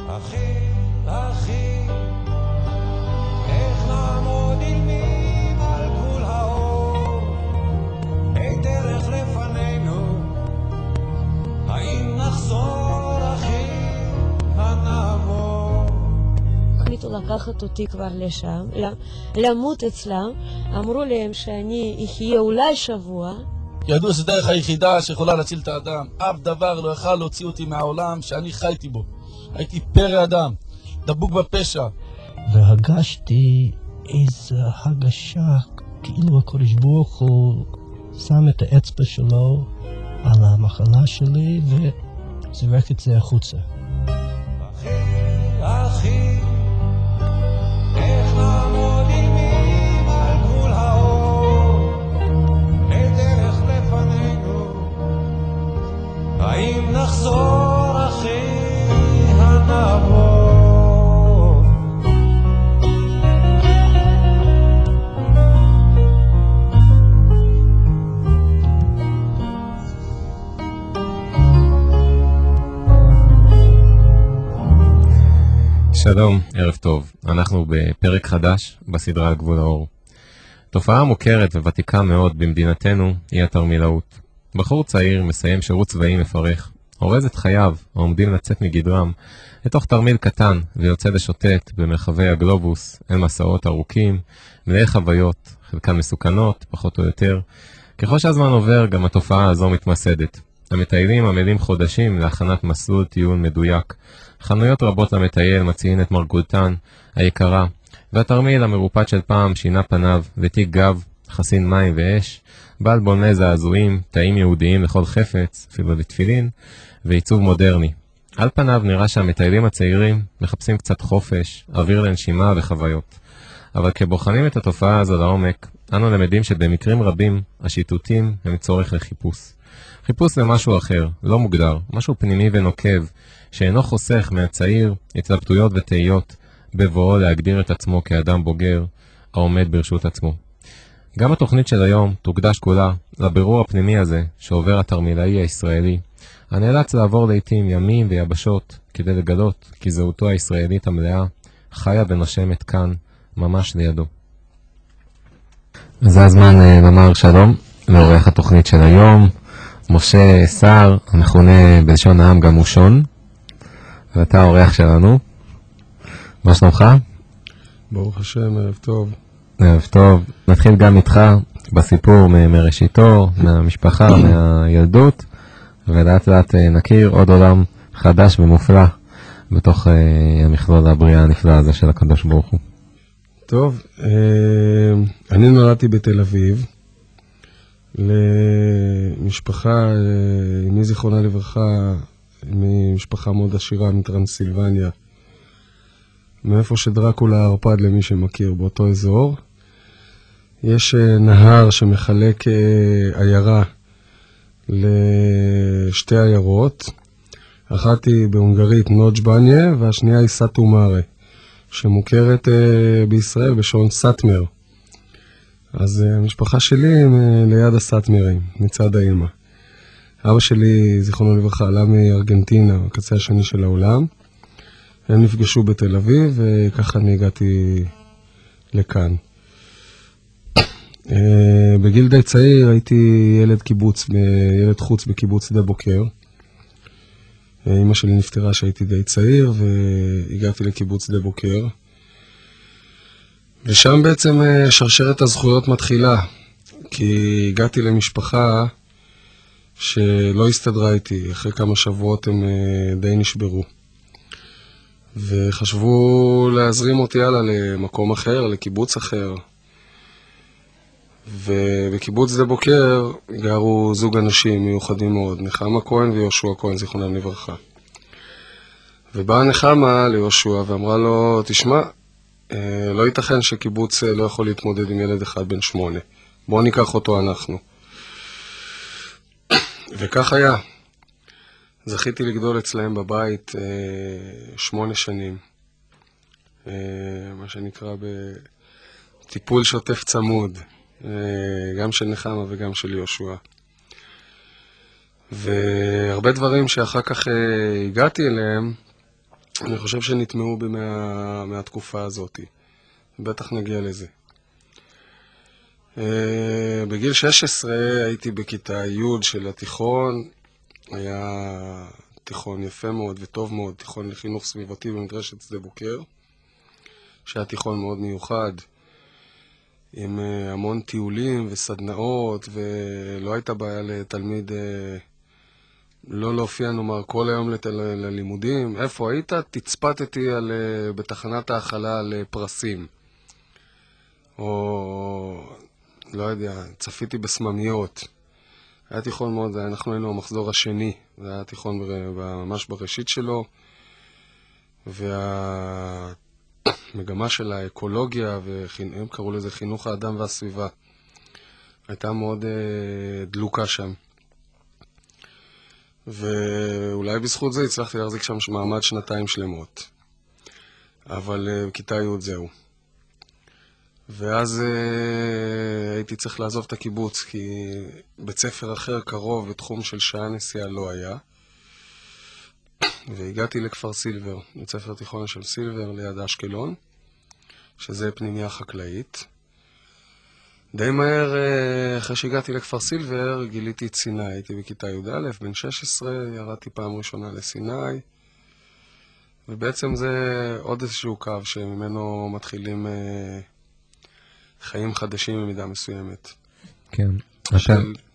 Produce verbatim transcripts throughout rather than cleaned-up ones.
אחי, אחי, איך נעמוד אילמים על גבול האור, אין דרך לפנינו, האם נחזור אחי הנעבור. החליטו לקחת אותי כבר לשם, למות אצלם, אמרו להם שאני אחיה אולי שבוע. ידעו שדרך היחידה שיכולה להציל את האדם, אף דבר לא יכל להוציא אותי מהעולם שאני חייתי בו. הייתי פרא אדם, דבוק בפשע. והרגשתי איזו הרגשה, כאילו הקדוש ברוך הוא שם את האצבע שלו על המחלה שלי וזרק את זה החוצה. אחי, אחי, איך נעמוד אילמים על גבול האור, אין דרך לפנינו, האם נחזור אחי הנעבור. שלום, ערב טוב. אנחנו בפרק חדש בסדרה על גבול האור. תופעה מוכרת וותיקה מאוד במדינתנו היא התרמילאות. בחור צעיר מסיים שירות צבאי מפרך, אורז את חייו העומדים לצאת מגדרם לתוך תרמיל קטן ויוצא לשוטט במרחבי הגלובוס אל מסעות ארוכים, מלאי חוויות, חלקן מסוכנות, פחות או יותר. ככל שהזמן עובר גם התופעה הזו מתמסדת. המטיילים עמלים חודשים להכנת מסלול טיול מדויק. חנויות רבות למטייל מציעים את מרגולתן היקרה, והתרמיל המרופט של פעם שינה פניו לתיק גב, חסין מים ואש, בעל בונה זעזועים, תאים יהודיים לכל חפץ, אפילו לתפילין, ועיצוב מודרני. על פניו נראה שהמטיילים הצעירים מחפשים קצת חופש, אוויר לנשימה וחוויות. אבל כבוחנים את התופעה הזו לעומק, אנו למדים שבמקרים רבים השיטוטים הם צורך לחיפוש. חיפוש למשהו אחר, לא מוגדר, משהו פנימי ונוקב, שאינו חוסך מהצעיר התלבטויות ותהיות בבואו להגדיר את עצמו כאדם בוגר העומד ברשות עצמו. גם התוכנית של היום תוקדש כולה לבירור הפנימי הזה שעובר התרמילאי הישראלי, הנאלץ לעבור לעתים ימים ויבשות כדי לגלות כי זהותו הישראלית המלאה חיה ונושמת כאן ממש לידו. זה הזמן לומר שלום לעורך התוכנית של היום, משה שר, המכונה בלשון העם גם מושון, ואתה האורח שלנו. מה שלומך? ברוך השם, ערב טוב. ערב טוב. נתחיל גם איתך בסיפור מ- מראשיתו, מהמשפחה, מהילדות, ולאט לאט נכיר עוד עולם חדש ומופלא בתוך uh, המכלול הבריאה הנפלא הזה של הקדוש ברוך הוא. טוב, uh, אני נולדתי בתל אביב, למשפחה, uh, מי זיכרונה לברכה, ממשפחה מאוד עשירה מטרנסילבניה, מאיפה שדרקולה הרפד למי שמכיר באותו אזור. יש נהר שמחלק עיירה לשתי עיירות, אחת היא בהונגרית נוג'בניה והשנייה היא סאטומארה, שמוכרת בישראל בשעון סאטמר. אז המשפחה שלי ליד הסאטמרים, מצד האמא. אבא שלי, זיכרונו לברכה, עלה מארגנטינה, הקצה השני של העולם. הם נפגשו בתל אביב, וככה אני הגעתי לכאן. בגיל די צעיר הייתי ילד קיבוץ, ילד חוץ בקיבוץ שדה בוקר. אמא שלי נפטרה שהייתי די צעיר, והגעתי לקיבוץ שדה בוקר. ושם בעצם שרשרת הזכויות מתחילה, כי הגעתי למשפחה שלא הסתדרה איתי, אחרי כמה שבועות הם די נשברו. וחשבו להזרים אותי הלאה למקום אחר, לקיבוץ אחר. ובקיבוץ שדה בוקר גרו זוג אנשים מיוחדים מאוד, נחמה כהן ויהושע כהן, זיכרונם לברכה. ובאה נחמה ליהושע ואמרה לו, תשמע, לא ייתכן שקיבוץ לא יכול להתמודד עם ילד אחד בן שמונה. בואו ניקח אותו אנחנו. וכך היה. זכיתי לגדול אצלהם בבית אה, שמונה שנים. אה, מה שנקרא בטיפול שוטף צמוד. אה, גם של נחמה וגם של יהושע. והרבה דברים שאחר כך אה, הגעתי אליהם, אני חושב שנטמעו בי מה, מהתקופה הזאת. בטח נגיע לזה. אה, בגיל שש עשרה הייתי בכיתה י' של התיכון. היה תיכון יפה מאוד וטוב מאוד, תיכון לחינוך סביבתי במדרשת שדה בוקר, שהיה תיכון מאוד מיוחד, עם uh, המון טיולים וסדנאות, ולא הייתה בעיה לתלמיד uh, לא להופיע, נאמר, כל היום לת... ללימודים. איפה היית? תצפתתי על, uh, בתחנת האכלה על uh, פרסים. או, לא יודע, צפיתי בסממיות. היה תיכון מאוד, אנחנו היינו המחזור השני, זה היה תיכון ממש בראשית שלו, והמגמה של האקולוגיה, והם קראו לזה חינוך האדם והסביבה, הייתה מאוד דלוקה שם. ואולי בזכות זה הצלחתי להחזיק שם מעמד שנתיים שלמות. אבל בכיתה י' זהו. ואז uh, הייתי צריך לעזוב את הקיבוץ, כי בית ספר אחר קרוב בתחום של שעה נסיעה לא היה. והגעתי לכפר סילבר, בית ספר תיכון של סילבר ליד אשקלון, שזה פנימיה חקלאית. די מהר, uh, אחרי שהגעתי לכפר סילבר, גיליתי את סיני. הייתי בכיתה י"א, בן שש עשרה, ירדתי פעם ראשונה לסיני. ובעצם זה עוד איזשהו קו שממנו מתחילים... Uh, חיים חדשים במידה מסוימת. כן. אתה,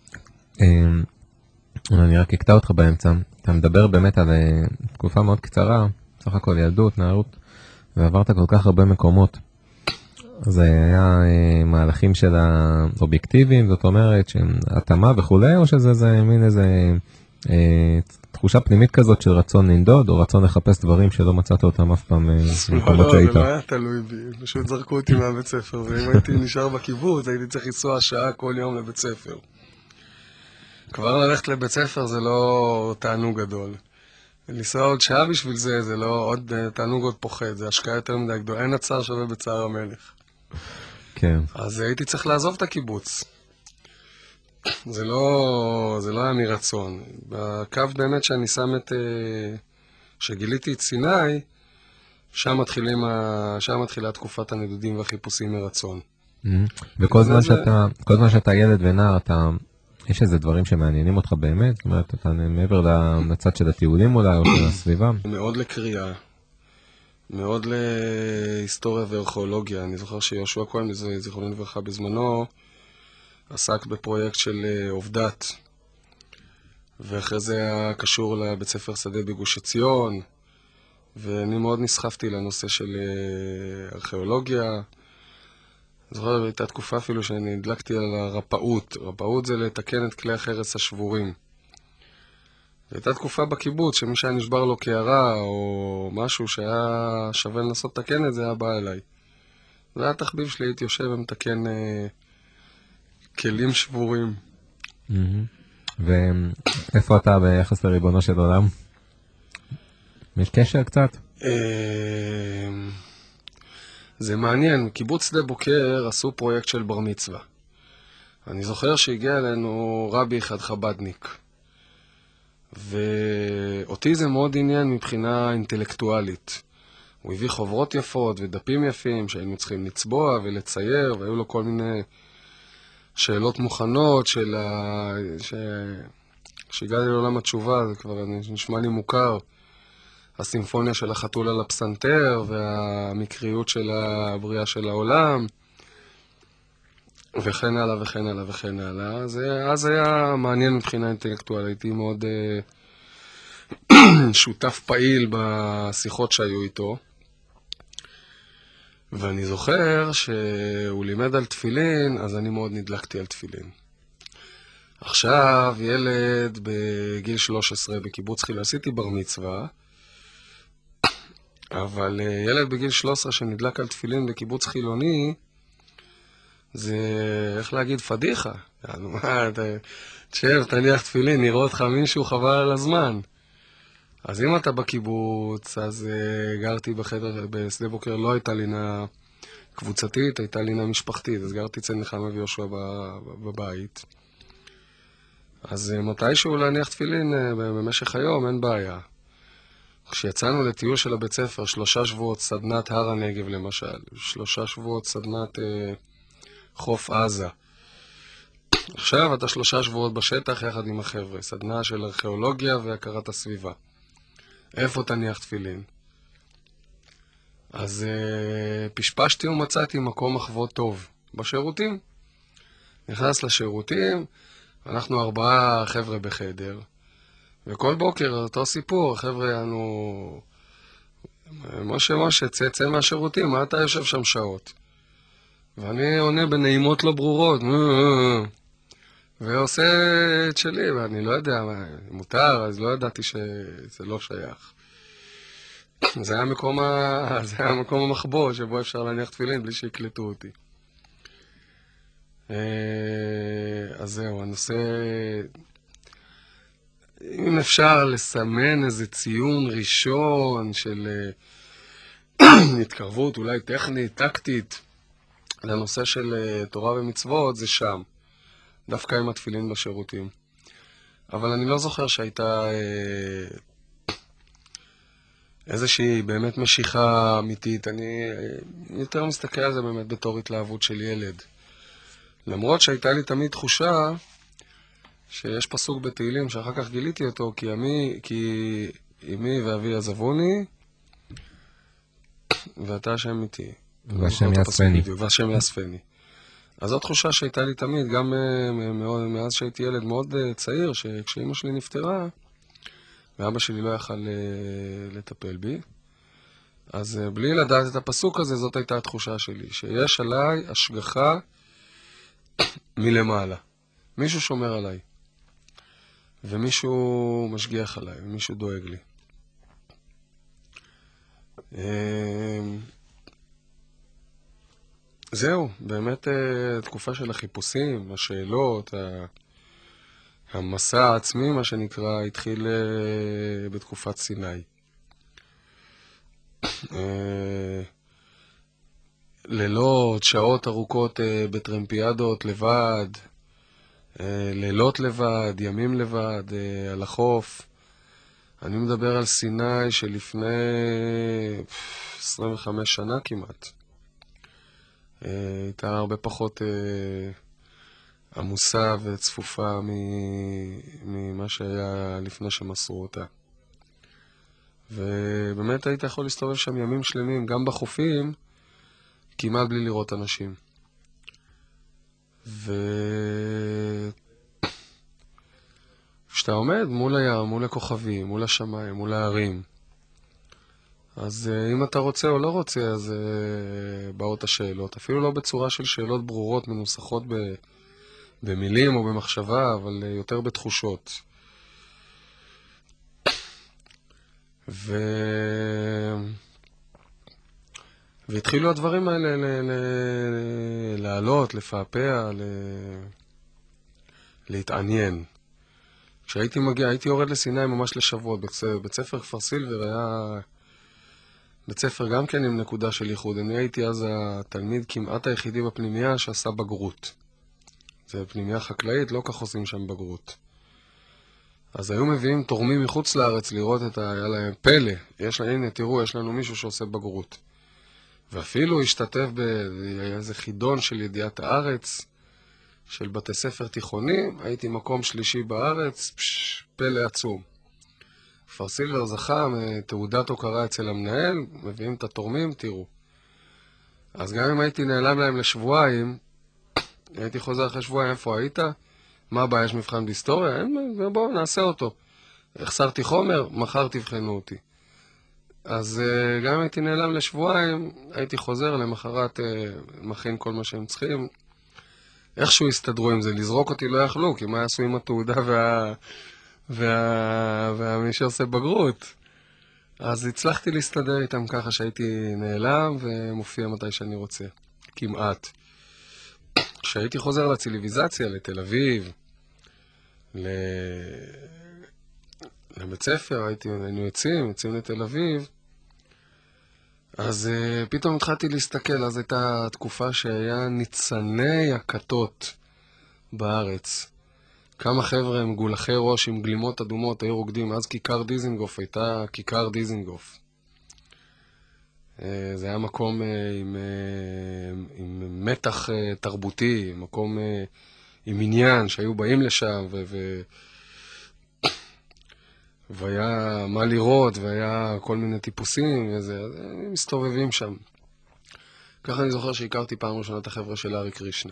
אני רק אקטע אותך באמצע. אתה מדבר באמת על תקופה מאוד קצרה, סך הכל ילדות, נערות, ועברת כל כך הרבה מקומות. זה היה מהלכים של האובייקטיביים, זאת אומרת, התאמה וכולי, או שזה זה מין איזה תחושה פנימית כזאת של רצון לנדוד, או רצון לחפש דברים שלא מצאת אותם אף פעם במקומות שהיית? לא, זה לא היה תלוי בי, פשוט זרקו אותי מהבית ספר, ואם הייתי נשאר בקיבוץ, הייתי צריך לנסוע שעה כל יום לבית ספר. כבר ללכת לבית ספר זה לא תענוג גדול. לנסוע עוד שעה בשביל זה, זה לא עוד תענוג עוד פוחד, זה השקעה יותר מדי גדול, אין הצער שווה בצער המלך. כן. אז הייתי צריך לעזוב את הקיבוץ. זה לא, זה לא היה מרצון. בקו באמת שאני שם את, שגיליתי את סיני, שם מתחילים, שם מתחילה תקופת הנדודים והחיפושים מרצון. וכל זמן שאתה, כל זמן שאתה ילד ונער, אתה, יש איזה דברים שמעניינים אותך באמת? זאת אומרת, אתה מעבר לצד של הטיולים אולי, או של הסביבה? מאוד לקריאה, מאוד להיסטוריה וארכיאולוגיה. אני זוכר שיהושע כהן, זיכרונו לברכה בזמנו, עסק בפרויקט של עובדת, ואחרי זה היה קשור לבית ספר שדה בגוש עציון, ואני מאוד נסחפתי לנושא של ארכיאולוגיה. זוכר, הייתה תקופה אפילו שאני הדלקתי על הרפאות. רפאות זה לתקן את כלי החרס השבורים. והייתה תקופה בקיבוץ שמי שהיה נשבר לו קערה או משהו שהיה שווה לנסות לתקן את זה, היה בא אליי. זה היה התחביב שלי, הייתי יושב ומתקן אה, כלים שבורים. ואיפה אתה ביחס לריבונו של עולם? יש קשר קצת? זה מעניין, קיבוץ שדה בוקר עשו פרויקט של בר מצווה. אני זוכר שהגיע אלינו רבי אחד חבדניק. ואותי זה מאוד עניין מבחינה אינטלקטואלית. הוא הביא חוברות יפות ודפים יפים שהיינו צריכים לצבוע ולצייר, והיו לו כל מיני שאלות מוכנות של ה... ש... כשהגעתי לעולם התשובה, זה כבר נשמע לי מוכר. הסימפוניה של החתול על הפסנתר והמקריות של הבריאה של העולם וכן הלאה וכן הלאה וכן הלאה. אז, אז היה מעניין מבחינה אינטלקטואלית, הייתי מאוד uh, שותף פעיל בשיחות שהיו איתו. ואני זוכר שהוא לימד על תפילין, אז אני מאוד נדלקתי על תפילין. עכשיו ילד בגיל שלוש עשרה בקיבוץ חיל, עשיתי בר מצווה, אבל ילד בגיל שלוש עשרה שנדלק על תפילין בקיבוץ חילוני, זה, איך להגיד, פדיחה. יאללה, מה, תשב, תניח תפילין, נראה אותך מישהו חבל על הזמן. אז אם אתה בקיבוץ, אז uh, גרתי בחדר, בשדה בוקר לא הייתה לינה קבוצתית, הייתה לינה משפחתית, אז גרתי אצל נחמה ויהושע בבית. אז uh, מתישהו להניח תפילין uh, במשך היום, אין בעיה. כשיצאנו לטיול של הבית ספר, שלושה שבועות סדנת הר הנגב למשל, שלושה שבועות סדנת אה, חוף עזה. עכשיו אתה שלושה שבועות בשטח יחד עם החבר'ה, סדנה של ארכיאולוגיה והכרת הסביבה. איפה תניח תפילין? אז אה, פשפשתי ומצאתי מקום מחוות טוב, בשירותים. נכנס לשירותים, אנחנו ארבעה חבר'ה בחדר, וכל בוקר אותו סיפור, חבר'ה, אנו... משה, משה, צא, צא מהשירותים, מה אתה יושב שם שעות? ואני עונה בנעימות לא ברורות, ועושה את שלי, ואני לא יודע, מותר, אז לא ידעתי שזה לא שייך. זה היה מקום, ה... זה היה מקום המחבוא, שבו אפשר להניח תפילין בלי שיקלטו אותי. אז זהו, הנושא... אם אפשר לסמן איזה ציון ראשון של התקרבות, אולי טכנית, טקטית, לנושא של תורה ומצוות, זה שם. דווקא עם התפילין בשירותים. אבל אני לא זוכר שהייתה איזושהי באמת משיכה אמיתית. אני יותר מסתכל על זה באמת בתור התלהבות של ילד. למרות שהייתה לי תמיד תחושה שיש פסוק בתהילים שאחר כך גיליתי אותו, כי אמי, כי אמי ואבי עזבוני, ואתה השם איתי. והשם יאספני. והשם יאספני. אז זו תחושה שהייתה לי תמיד, גם מאז שהייתי ילד מאוד צעיר, שכשאמא שלי נפטרה, ואבא שלי לא יכל לטפל בי, אז בלי לדעת את הפסוק הזה, זאת הייתה התחושה שלי, שיש עליי השגחה מלמעלה. מישהו שומר עליי, ומישהו משגיח עליי, ומישהו דואג לי. זהו, באמת תקופה של החיפושים, השאלות, המסע העצמי, מה שנקרא, התחיל בתקופת סיני. לילות, שעות ארוכות בטרמפיאדות לבד, לילות לבד, ימים לבד, על החוף. אני מדבר על סיני שלפני עשרים וחמש שנה כמעט. הייתה הרבה פחות עמוסה וצפופה ממה שהיה לפני שמסרו אותה. ובאמת היית יכול להסתובב שם ימים שלמים, גם בחופים, כמעט בלי לראות אנשים. וכשאתה עומד מול הים, מול הכוכבים, מול השמיים, מול הערים, אז אם אתה רוצה או לא רוצה, אז באות השאלות. אפילו לא בצורה של שאלות ברורות, מנוסחות במילים או במחשבה, אבל יותר בתחושות. ו... והתחילו הדברים האלה ל... ל... לעלות, לפעפע, ל... להתעניין. כשהייתי מגיע, הייתי יורד לסיני ממש לשבועות. בית ספר כפר סילבר היה בית ספר גם כן עם נקודה של ייחוד. אני הייתי אז התלמיד כמעט היחידי בפנימיה שעשה בגרות. זה פנימיה חקלאית, לא כך עושים שם בגרות. אז היו מביאים תורמים מחוץ לארץ לראות את ה... היה להם פלא. יש לה, הנה, תראו, יש לנו מישהו שעושה בגרות. ואפילו השתתף באיזה חידון של ידיעת הארץ, של בתי ספר תיכונים. הייתי מקום שלישי בארץ, פש, פלא עצום. כפר סילבר זכה מתעודת הוקרה אצל המנהל, מביאים את התורמים, תראו. אז גם אם הייתי נעלם להם לשבועיים, הייתי חוזר אחרי שבועיים, איפה היית? מה הבעיה, יש מבחן בהיסטוריה? בואו נעשה אותו. החסרתי חומר, מחר תבחנו אותי. אז גם אם הייתי נעלם לשבועיים, הייתי חוזר למחרת, מכין כל מה שהם צריכים. איכשהו הסתדרו עם זה, לזרוק אותי לא יכלו, כי מה יעשו עם התעודה וה... וה... ומי שעושה בגרות. אז הצלחתי להסתדר איתם ככה שהייתי נעלם ומופיע מתי שאני רוצה. כמעט. כשהייתי חוזר לציליביזציה, לתל אביב, ל... לבית ספר, הייתי, היינו יוצאים, יוצאים לתל אביב, אז uh, פתאום התחלתי להסתכל, אז הייתה תקופה שהיה ניצני הכתות בארץ. כמה חבר'ה מגולחי ראש עם גלימות אדומות היו רוקדים, אז כיכר דיזינגוף הייתה כיכר דיזינגוף. זה היה מקום עם, עם מתח תרבותי, מקום עם עניין שהיו באים לשם, ו... ו... והיה מה לראות, והיה כל מיני טיפוסים, וזה, מסתובבים שם. ככה אני זוכר שהכרתי פעם ראשונה את החבר'ה של ארי קרישנה.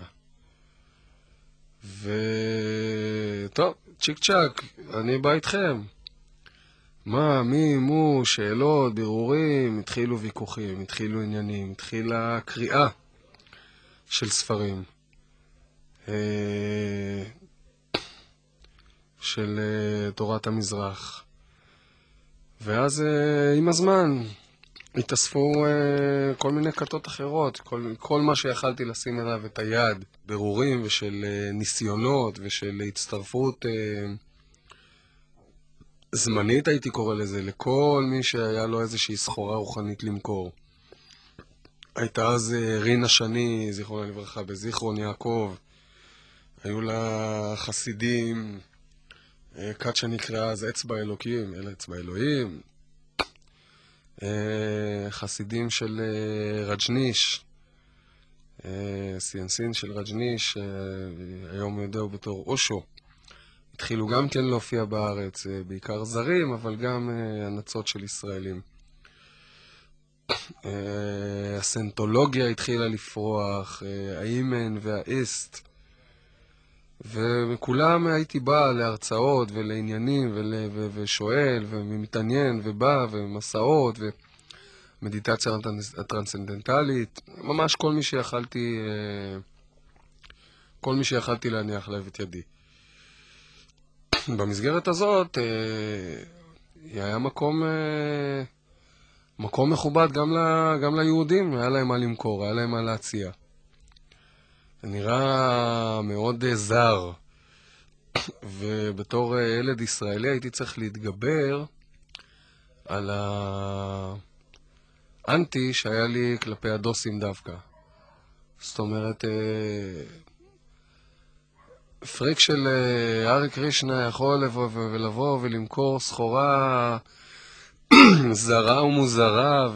וטוב, צ'יק צ'ק, אני בא איתכם. מה, מי, מו, שאלות, בירורים, התחילו ויכוחים, התחילו עניינים, התחילה קריאה של ספרים. של תורת המזרח. ואז עם הזמן התאספו כל מיני כתות אחרות, כל, כל מה שיכלתי לשים אליו את היד, ברורים ושל ניסיונות ושל הצטרפות זמנית הייתי קורא לזה, לכל מי שהיה לו איזושהי סחורה רוחנית למכור. הייתה אז רינה שני, זיכרונה לברכה, בזיכרון יעקב. היו לה חסידים, כת שנקרא אז אצבע אלוקים, אלה אצבע אלוהים. חסידים של רג'ניש, סיינסין של רג'ניש, היום יודעו בתור אושו. התחילו גם כן להופיע בארץ, בעיקר זרים, אבל גם הנצות של ישראלים. הסנטולוגיה התחילה לפרוח, האימן והאיסט, וכולם הייתי בא להרצאות ולעניינים ול... ו... ושואל ומתעניין ובא ומסעות ומדיטציה הטרנסצנדנטלית, ממש כל מי שיכלתי, כל מי שיכלתי להניח לב את ידי. במסגרת הזאת היה מקום, מקום מכובד גם, ל... גם ליהודים, היה להם מה למכור, היה להם מה להציע. זה נראה מאוד זר, ובתור ילד ישראלי הייתי צריך להתגבר על האנטי שהיה לי כלפי הדוסים דווקא. זאת אומרת, פריק של ארי קרישנה יכול לבוא ולבוא ולמכור סחורה זרה ומוזרה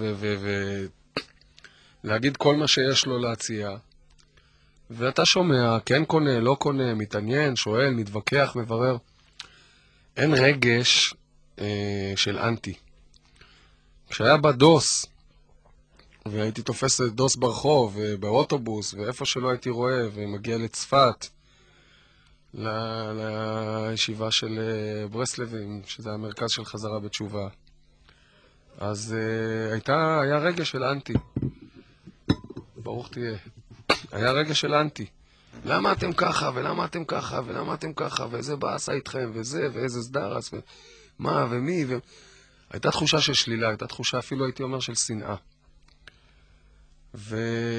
ולהגיד כל מה שיש לו להציע. ואתה שומע, כן קונה, לא קונה, מתעניין, שואל, מתווכח, מברר. אין רגש אה, של אנטי. כשהיה בא דוס, והייתי תופס דוס ברחוב, באוטובוס, ואיפה שלא הייתי רואה, ומגיע לצפת, ל- לישיבה של ברסלבים, שזה המרכז של חזרה בתשובה. אז אה, הייתה, היה רגש של אנטי. ברוך תהיה. היה רגע של אנטי. למה אתם ככה, ולמה אתם ככה, ולמה אתם ככה, ואיזה בעשה איתכם, וזה, ואיזה סדרס, ומה, ומי, ו... הייתה תחושה של שלילה, הייתה תחושה אפילו הייתי אומר של שנאה. ו...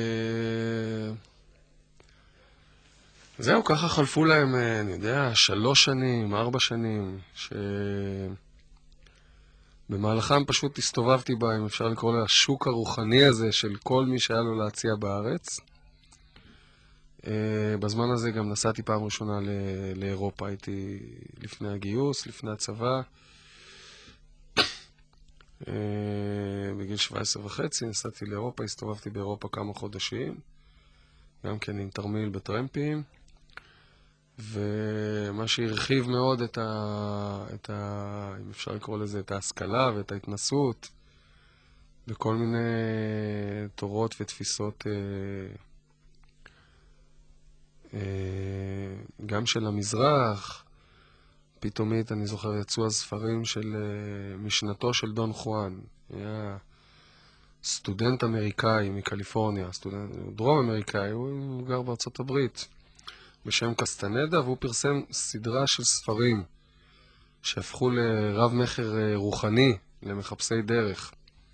זהו, ככה חלפו להם, אני יודע, שלוש שנים, ארבע שנים, ש... במהלכם פשוט הסתובבתי בה, אם אפשר לקרוא לה, השוק הרוחני הזה של כל מי שהיה לו להציע בארץ. בזמן הזה גם נסעתי פעם ראשונה לאירופה, הייתי לפני הגיוס, לפני הצבא. בגיל שבע עשרה וחצי נסעתי לאירופה, הסתובבתי באירופה כמה חודשים, גם כן עם תרמיל בטרמפים, ומה שהרחיב מאוד את ה... את ה... אם אפשר לקרוא לזה, את ההשכלה ואת ההתנסות בכל מיני תורות ותפיסות גם של המזרח. פתאומית אני זוכר יצאו הספרים של משנתו של דון חואן, היה סטודנט אמריקאי מקליפורניה, סטודנט דרום אמריקאי, הוא גר בארצות הברית, בשם קסטנדה, והוא פרסם סדרה של ספרים שהפכו לרב מחר רוחני למחפשי דרך.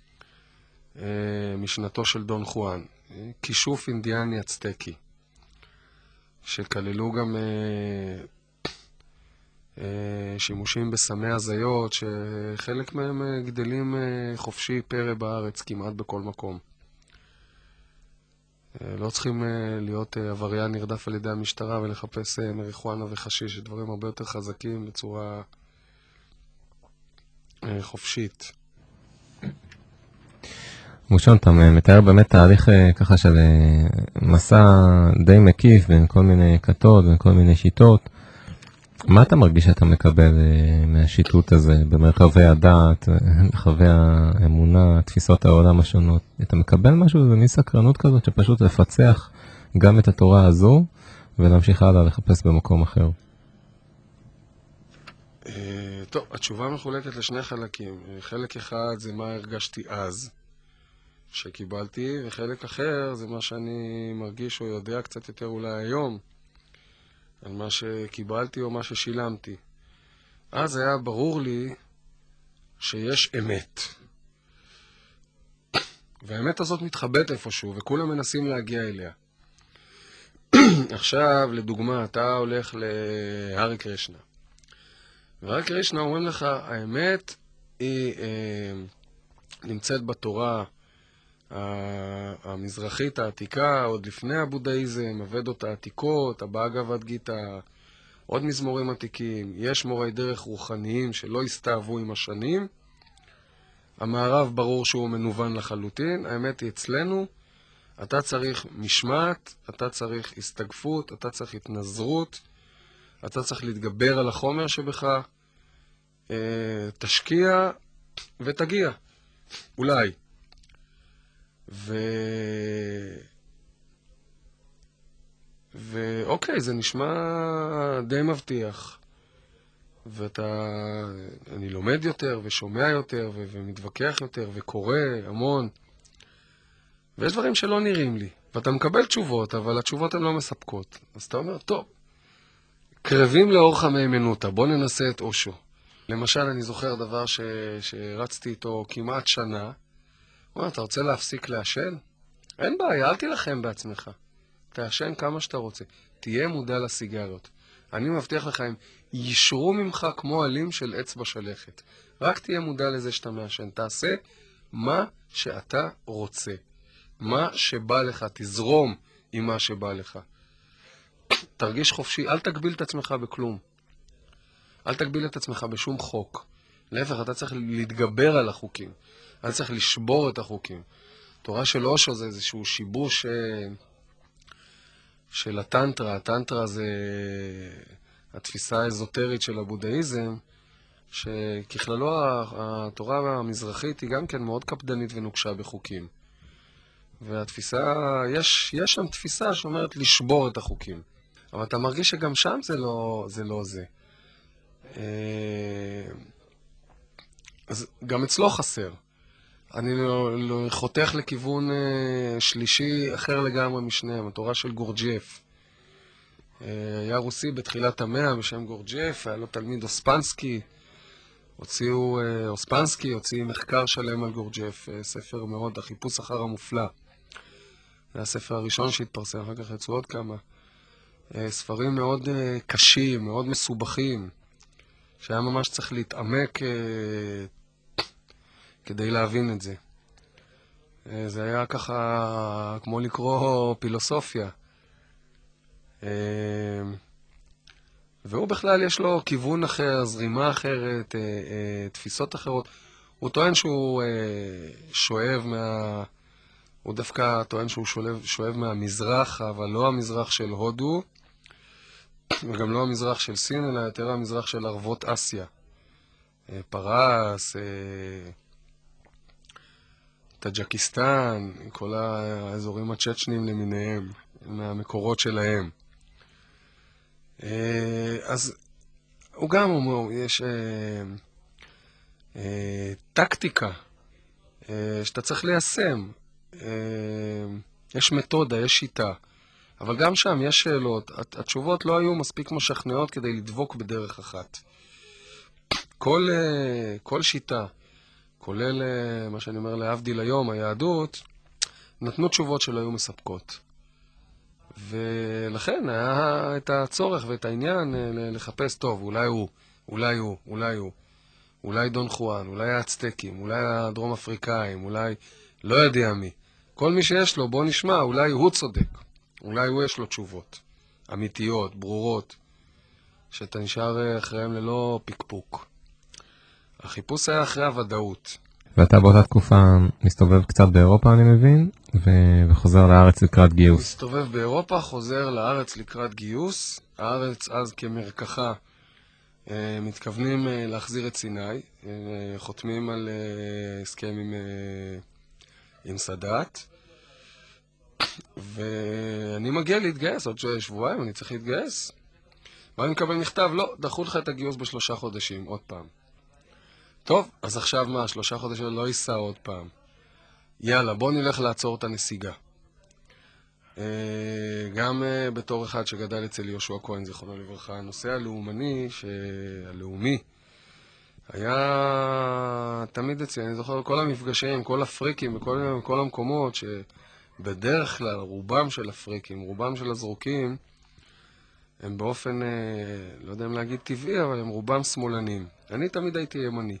משנתו של דון חואן, כישוף אינדיאני אצטקי, שכללו גם אה, אה, שימושים בסמי הזיות, שחלק מהם אה, גדלים אה, חופשי פרא בארץ כמעט בכל מקום. אה, לא צריכים אה, להיות אה, עבריין נרדף על ידי המשטרה ולחפש אה, מריחואנה וחשיש, דברים הרבה יותר חזקים בצורה אה, חופשית. מושון, אתה מתאר באמת תהליך אה, ככה של אה, מסע די מקיף בין כל מיני כתות, בין כל מיני שיטות. מה אתה מרגיש שאתה מקבל אה, מהשיטוט הזה במרחבי הדעת, במרחבי האמונה, תפיסות העולם השונות? אתה מקבל משהו, זה מין סקרנות כזאת שפשוט לפצח גם את התורה הזו ולהמשיך הלאה לחפש במקום אחר? אה, טוב, התשובה מחולקת לשני חלקים. אה, חלק אחד זה מה הרגשתי אז שקיבלתי, וחלק אחר זה מה שאני מרגיש או יודע קצת יותר אולי היום על מה שקיבלתי או מה ששילמתי. אז היה ברור לי שיש אמת. והאמת הזאת מתחבאת איפשהו, וכולם מנסים להגיע אליה. עכשיו, לדוגמה, אתה הולך להרי קרישנה. והרי קרישנה אומרים לך, האמת היא אה, נמצאת בתורה המזרחית העתיקה, עוד לפני הבודהיזם, אבדות העתיקות, הבאגavad גיטה, עוד מזמורים עתיקים, יש מורי דרך רוחניים שלא הסתאבו עם השנים. המערב ברור שהוא מנוון לחלוטין, האמת היא אצלנו, אתה צריך משמעת, אתה צריך הסתגפות, אתה צריך התנזרות, אתה צריך להתגבר על החומר שבך, תשקיע ותגיע, אולי. ו... ואוקיי, זה נשמע די מבטיח. ואתה... אני לומד יותר ושומע יותר ו... ומתווכח יותר וקורא המון. ויש דברים שלא נראים לי. ואתה מקבל תשובות, אבל התשובות הן לא מספקות. אז אתה אומר, טוב, קרבים לאור חמימנותא, בוא ננסה את אושו. למשל, אני זוכר דבר ש... שרצתי איתו כמעט שנה. מה, אתה רוצה להפסיק לעשן? אין בעיה, אל תילחם בעצמך. תעשן כמה שאתה רוצה. תהיה מודע לסיגריות. אני מבטיח לך, הם יישרו ממך כמו עלים של אצבע שלכת. רק תהיה מודע לזה שאתה מעשן. תעשה מה שאתה רוצה. מה שבא לך, תזרום עם מה שבא לך. תרגיש חופשי, אל תגביל את עצמך בכלום. אל תגביל את עצמך בשום חוק. להפך, אתה צריך להתגבר על החוקים. אתה צריך לשבור את החוקים. תורה של אושו זה איזשהו שיבוש אה, של הטנטרה. הטנטרה זה התפיסה האזוטרית של הבודהיזם, שככללו התורה המזרחית היא גם כן מאוד קפדנית ונוקשה בחוקים. והתפיסה, יש, יש שם תפיסה שאומרת לשבור את החוקים. אבל אתה מרגיש שגם שם זה לא זה. לא זה. אה, אז גם אצלו חסר. אני לא, לא חותך לכיוון אה, שלישי אחר לגמרי משניהם, התורה של גורג'ייף. אה, היה רוסי בתחילת המאה בשם גורג'ייף, היה לו תלמיד אוספנסקי, הוציאו, אה, אוספנסקי הוציא מחקר שלם על גורג'ייף, אה, ספר מאוד, החיפוש אחר המופלא. זה הספר הראשון שהתפרסם, אחר כך יצאו עוד כמה. אה, ספרים מאוד אה, קשים, מאוד מסובכים, שהיה ממש צריך להתעמק אה, כדי להבין את זה. זה היה ככה כמו לקרוא פילוסופיה. והוא בכלל יש לו כיוון אחר, זרימה אחרת, תפיסות אחרות. הוא טוען שהוא שואב מה... הוא דווקא טוען שהוא שואב, שואב מהמזרח, אבל לא המזרח של הודו, וגם לא המזרח של סין, אלא יותר המזרח של ערבות אסיה. פרס, טאג'קיסטן, כל האזורים הצ'צ'נים למיניהם, מהמקורות שלהם. אז הוא גם אומר, יש טקטיקה שאתה צריך ליישם. יש מתודה, יש שיטה. אבל גם שם יש שאלות. התשובות לא היו מספיק משכנעות כדי לדבוק בדרך אחת. כל, כל שיטה, כולל מה שאני אומר להבדיל היום, היהדות, נתנו תשובות שלא היו מספקות. ולכן היה את הצורך ואת העניין לחפש טוב, אולי הוא, אולי הוא, אולי הוא, אולי דון חואן, אולי האצטקים, אולי הדרום אפריקאים, אולי לא יודע מי. כל מי שיש לו, בוא נשמע, אולי הוא צודק. אולי הוא יש לו תשובות. אמיתיות, ברורות, שאתה נשאר אחריהם ללא פיקפוק. החיפוש היה אחרי הוודאות. ואתה באותה תקופה מסתובב קצת באירופה, אני מבין, ו- וחוזר לארץ לקראת גיוס. מסתובב באירופה, חוזר לארץ לקראת גיוס. הארץ אז כמרקחה אה, מתכוונים אה, להחזיר את סיני, אה, חותמים על אה, הסכם עם, אה, עם סאדאת, ואני מגיע להתגייס, עוד שבועיים אני צריך להתגייס. ואני מקבל מכתב, לא, דחו לך את הגיוס בשלושה חודשים, עוד פעם. טוב, אז עכשיו מה, שלושה חודשים לא ייסע עוד פעם. יאללה, בוא נלך לעצור את הנסיגה. גם בתור אחד שגדל אצל יהושע כהן, זיכרונו לברכה, הנושא הלאומני, הלאומי, היה תמיד אצלי, אני זוכר כל המפגשים, כל הפריקים, בכל, בכל המקומות, שבדרך כלל רובם של הפריקים, רובם של הזרוקים, הם באופן, לא יודע אם להגיד טבעי, אבל הם רובם שמאלנים. אני תמיד הייתי ימני.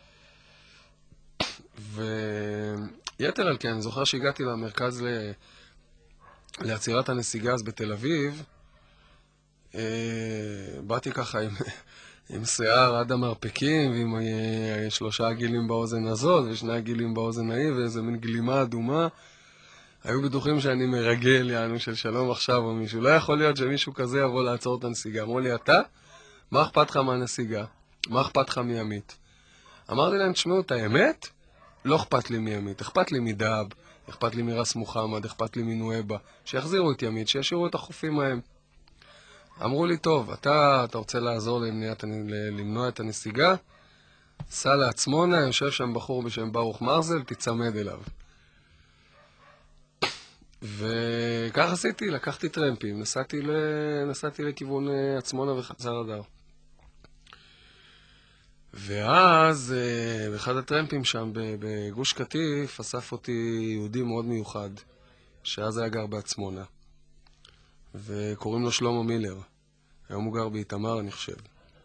ויתר על כן, אני זוכר שהגעתי למרכז ל... לעצירת הנסיגה אז בתל אביב, אה, באתי ככה עם, עם שיער עד המרפקים, ועם אה, שלושה עגילים באוזן הזאת, ושני עגילים באוזן ההיא, ואיזה מין גלימה אדומה. היו בטוחים שאני מרגל, יענו של שלום עכשיו או מישהו. לא יכול להיות שמישהו כזה יבוא לעצור את הנסיגה. אמרו לי, אתה? מה אכפת לך מהנסיגה? מה אכפת לך מימית? אמרתי להם, תשמעו את האמת? לא אכפת לי מימית, אכפת לי מדאב, אכפת לי מרס מוחמד, אכפת לי מנואבה, שיחזירו את ימית, שישאירו את החופים מהם. אמרו לי, טוב, אתה, אתה רוצה לעזור למניעת, למנוע את הנסיגה? סע לעצמונה, יושב שם בחור בשם ברוך מרזל, תצמד אליו. וכך עשיתי, לקחתי טרמפים, נסעתי, ל... נסעתי לכיוון עצמונה וחצר הדר. ואז באחד הטרמפים שם בגוש קטיף אסף אותי יהודי מאוד מיוחד, שאז היה גר בעצמונה, וקוראים לו שלמה מילר. היום הוא גר באיתמר, אני חושב.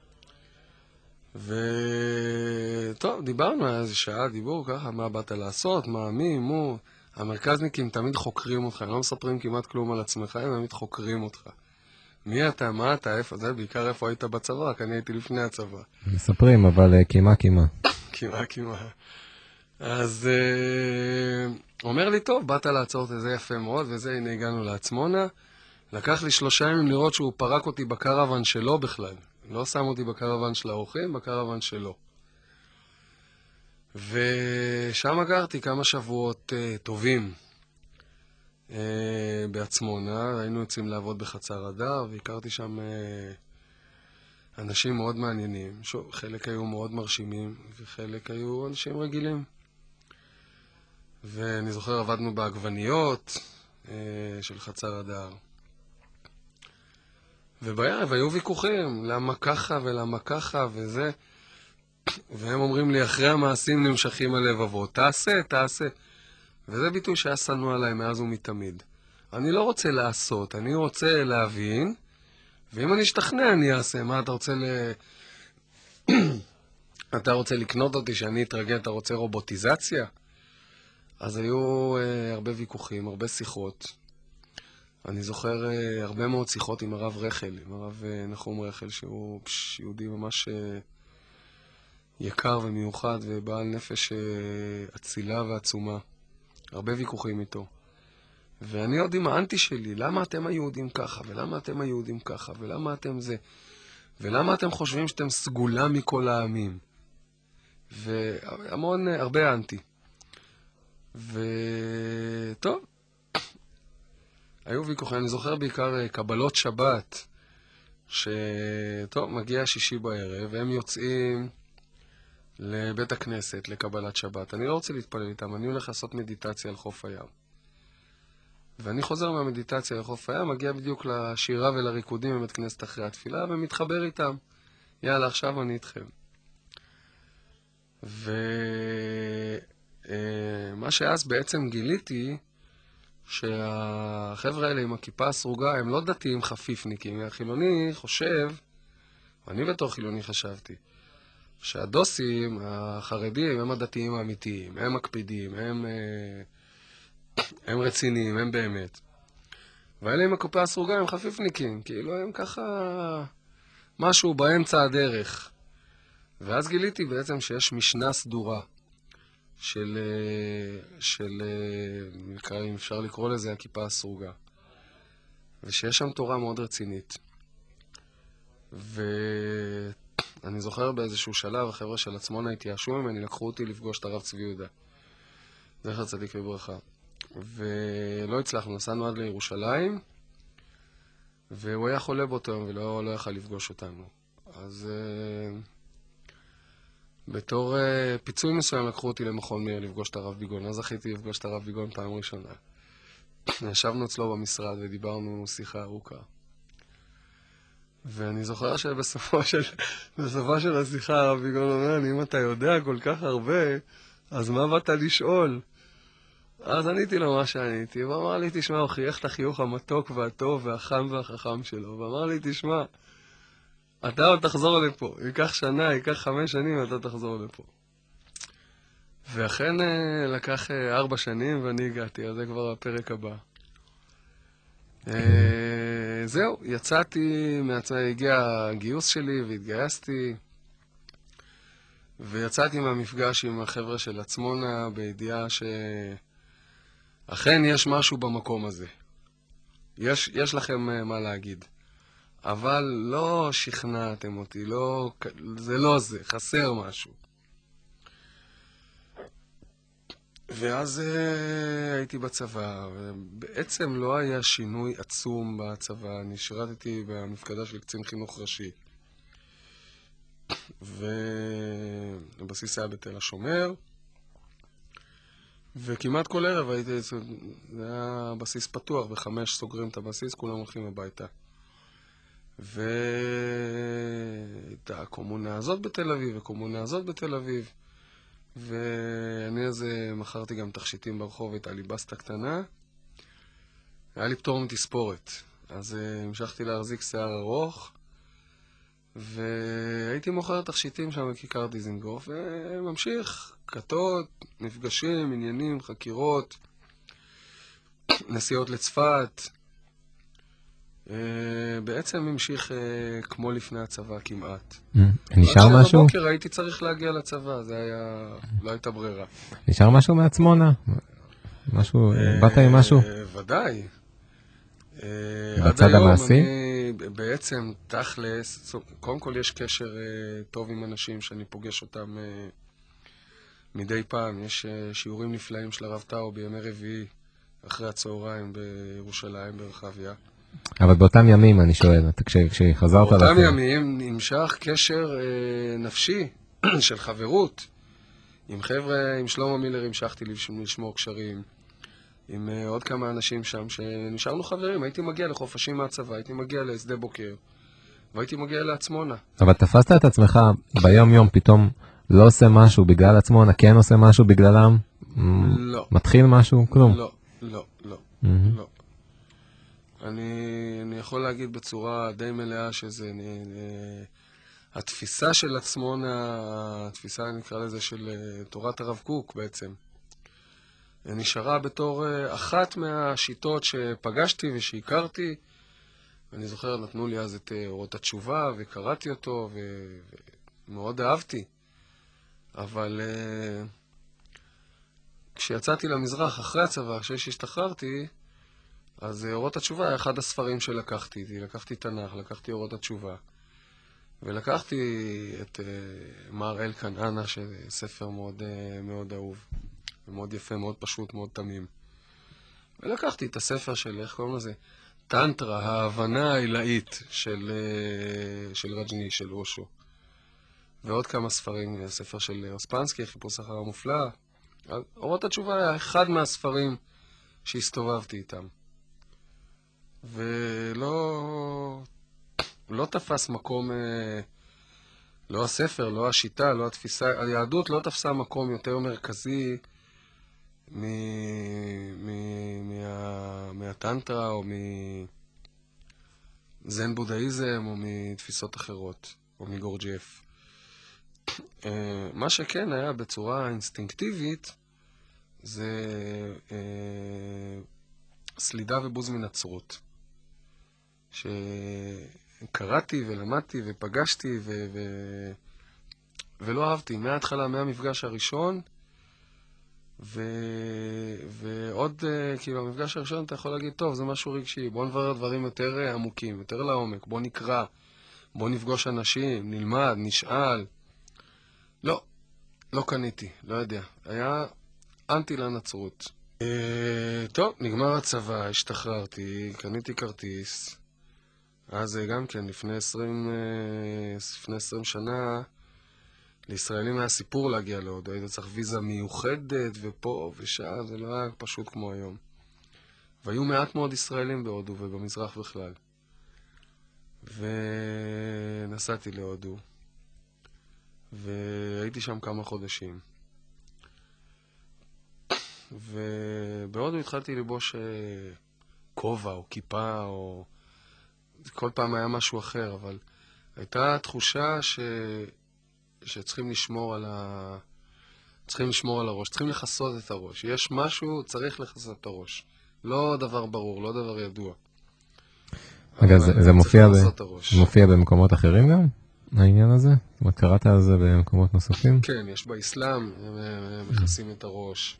וטוב, דיברנו, היה איזה שעה דיבור ככה, מה באת לעשות, מה, מי, מו. המרכזניקים תמיד חוקרים אותך, הם לא מספרים כמעט כלום על עצמך, הם תמיד חוקרים אותך. מי אתה, מה אתה, איפה זה, בעיקר איפה היית בצבא, רק אני הייתי לפני הצבא. מספרים, אבל קימה קימה. קימה קימה. אז uh, אומר לי, טוב, באת לעצור את זה יפה מאוד, וזה, הנה הגענו לעצמונה. לקח לי שלושה ימים לראות שהוא פרק אותי בקרוון שלו בכלל. לא שם אותי בקרוון של האורחים, בקרוון שלו. ושם גרתי כמה שבועות uh, טובים. Uh, בעצמונה, היינו יוצאים לעבוד בחצר הדר, והכרתי שם uh, אנשים מאוד מעניינים. שוב, חלק היו מאוד מרשימים, וחלק היו אנשים רגילים. ואני זוכר, עבדנו בעגבניות uh, של חצר הדר. ובערב היו ויכוחים, למה ככה ולמה ככה וזה. והם אומרים לי, אחרי המעשים נמשכים הלבבות, תעשה, תעשה. וזה ביטוי שהיה שנוא עליי מאז ומתמיד. אני לא רוצה לעשות, אני רוצה להבין, ואם אני אשתכנע אני אעשה. מה אתה רוצה ל... אתה רוצה לקנות אותי שאני אתרגל, אתה רוצה רובוטיזציה? אז היו uh, הרבה ויכוחים, הרבה שיחות. אני זוכר uh, הרבה מאוד שיחות עם הרב רחל, עם הרב uh, נחום רחל, שהוא פש, יהודי ממש uh, יקר ומיוחד, ובעל נפש uh, אצילה ועצומה. הרבה ויכוחים איתו. ואני עוד עם האנטי שלי, למה אתם היהודים ככה, ולמה אתם היהודים ככה, ולמה אתם זה, ולמה אתם חושבים שאתם סגולה מכל העמים. והמון, הרבה אנטי. וטוב, היו ויכוחים, אני זוכר בעיקר קבלות שבת, שטוב, מגיע שישי בערב, והם יוצאים לבית הכנסת לקבלת שבת. אני לא רוצה להתפלל איתם, אני הולך לעשות מדיטציה על חוף הים. ואני חוזר מהמדיטציה על חוף הים, מגיע בדיוק לשירה ולריקודים בבית כנסת אחרי התפילה, ומתחבר איתם. יאללה, עכשיו אני איתכם. ומה שאז בעצם גיליתי, שהחבר'ה האלה עם הכיפה הסרוגה הם לא דתיים חפיפניקים. החילוני חושב, ואני בתור חילוני חשבתי, שהדוסים, החרדים, הם הדתיים האמיתיים, הם מקפידים, הם, הם רציניים, הם באמת. ואלה עם הקופה הסרוגה הם חפיפניקים, כאילו הם ככה משהו באמצע הדרך. ואז גיליתי בעצם שיש משנה סדורה של, של, אם אפשר לקרוא לזה, הכיפה הסרוגה. ושיש שם תורה מאוד רצינית. ואני זוכר באיזשהו שלב, החבר'ה של עצמונה התייאשו ממני, לקחו אותי לפגוש את הרב צבי יהודה. זכר צדיק לברכה. ולא הצלחנו, נסענו עד לירושלים, והוא היה חולה באותו יום ולא לא יכל לפגוש אותנו. אז uh, בתור uh, פיצוי מסוים לקחו אותי למכון מאיר לפגוש את הרב ביגון. אז זכיתי לפגוש את הרב ביגון פעם ראשונה. ישבנו אצלו במשרד ודיברנו שיחה ארוכה. ואני זוכר שבסופו של, בסופו של השיחה הרב ביגון אומר לי, אם אתה יודע כל כך הרבה, אז מה באת לשאול? אז עניתי לו מה שעניתי, ואמר לי, תשמע, הוא חייך את החיוך המתוק והטוב והחם והחכם שלו, ואמר לי, תשמע, אתה עוד תחזור לפה, ייקח שנה, ייקח חמש שנים, אתה תחזור לפה. ואכן לקח ארבע שנים ואני הגעתי, אז זה כבר הפרק הבא. זהו, יצאתי, הגיע הגיוס שלי והתגייסתי, ויצאתי מהמפגש עם החבר'ה של עצמונה בידיעה שאכן יש משהו במקום הזה. יש, יש לכם מה להגיד. אבל לא שכנעתם אותי, לא, זה לא זה, חסר משהו. ואז uh, הייתי בצבא, ובעצם לא היה שינוי עצום בצבא. אני שירתתי במפקדה של קצין חינוך ראשי. והבסיס היה בתל השומר, וכמעט כל ערב הייתי, זה היה בסיס פתוח, בחמש סוגרים את הבסיס, כולם הולכים הביתה. והייתה הקומונה הזאת בתל אביב, הקומונה הזאת בתל אביב, ואני אז מכרתי גם תכשיטים ברחוב, הייתה לי בסטה קטנה, היה לי פטור מתספורת, אז המשכתי להחזיק שיער ארוך, והייתי מוכר תכשיטים שם בכיכר דיזנגוף, וממשיך, כתות, מפגשים, עניינים, חקירות, נסיעות לצפת. בעצם המשיך כמו לפני הצבא כמעט. נשאר משהו? עד שבבוקר הייתי צריך להגיע לצבא, זה היה, לא הייתה ברירה. נשאר משהו מעצמונה? משהו, באת עם משהו? ודאי. בצד המעשי? בעצם תכלס, קודם כל יש קשר טוב עם אנשים שאני פוגש אותם מדי פעם. יש שיעורים נפלאים של הרב טאו בימי רביעי אחרי הצהריים בירושלים, ברחביה. אבל באותם ימים אני שואל, כשחזרת... באותם ימים נמשך קשר נפשי של חברות. עם חבר'ה, עם שלמה מילר המשכתי לשמור קשרים. עם עוד כמה אנשים שם שנשארנו חברים. הייתי מגיע לחופשים מהצבא, הייתי מגיע לשדה בוקר, והייתי מגיע לעצמונה. אבל תפסת את עצמך ביום יום פתאום לא עושה משהו בגלל עצמונה, כן עושה משהו בגללם? לא. מתחיל משהו? כלום? לא, לא, לא, לא. אני, אני יכול להגיד בצורה די מלאה שזה... אני, אני, התפיסה של עצמונה, התפיסה נקרא לזה של תורת הרב קוק בעצם, נשארה בתור אחת מהשיטות שפגשתי ושהכרתי. אני זוכר, נתנו לי אז את אורות התשובה וקראתי אותו ומאוד אהבתי. אבל כשיצאתי למזרח אחרי הצבא, אחרי שהשתחררתי, אז אורות התשובה היה אחד הספרים שלקחתי. לקחתי תנ"ך, לקחתי אורות התשובה. ולקחתי את מר אל כנענה, שספר מאוד, מאוד אהוב. מאוד יפה, מאוד פשוט, מאוד תמים. ולקחתי את הספר של, איך קוראים לזה? טנטרה, ההבנה העילאית של, של רג'ני, של אושו. ועוד כמה ספרים, הספר של אוספנסקי, חיפוש אחר המופלא. אורות התשובה היה אחד מהספרים שהסתובבתי איתם. ולא לא תפס מקום, לא הספר, לא השיטה, לא התפיסה, היהדות לא תפסה מקום יותר מרכזי מהטנטרה או מזן בודהיזם או מתפיסות אחרות או מגורג'יאף. מה שכן היה בצורה אינסטינקטיבית זה אה, סלידה ובוז מנצרות. שקראתי ולמדתי ופגשתי ו... ו... ולא אהבתי. מההתחלה, מהמפגש הראשון, ו... ועוד, uh, כאילו, המפגש הראשון אתה יכול להגיד, טוב, זה משהו רגשי, בוא נברר דברים יותר uh, עמוקים, יותר לעומק, בוא נקרא, בוא נפגוש אנשים, נלמד, נשאל. לא, לא קניתי, לא יודע. היה אנטי לנצרות. Uh, טוב, נגמר הצבא, השתחררתי, קניתי כרטיס. אז uh, גם כן, לפני עשרים, uh, לפני עשרים שנה, לישראלים היה סיפור להגיע להודו, היית צריך ויזה מיוחדת ופה ושם, זה לא היה פשוט כמו היום. והיו מעט מאוד ישראלים בהודו ובמזרח בכלל. ונסעתי להודו, והייתי שם כמה חודשים. ובהודו התחלתי לבוש כובע או כיפה, או... כל פעם היה משהו אחר, אבל הייתה תחושה ש... שצריכים לשמור על ה... צריכים לשמור על הראש, צריכים לחסות את הראש. יש משהו, צריך לחסות את הראש. לא דבר ברור, לא דבר ידוע. רגע, זה, זה מופיע, ב... מופיע במקומות אחרים גם, העניין הזה? זאת אומרת, קראת על זה במקומות נוספים? כן, יש באסלאם, הם, הם מכסים את הראש.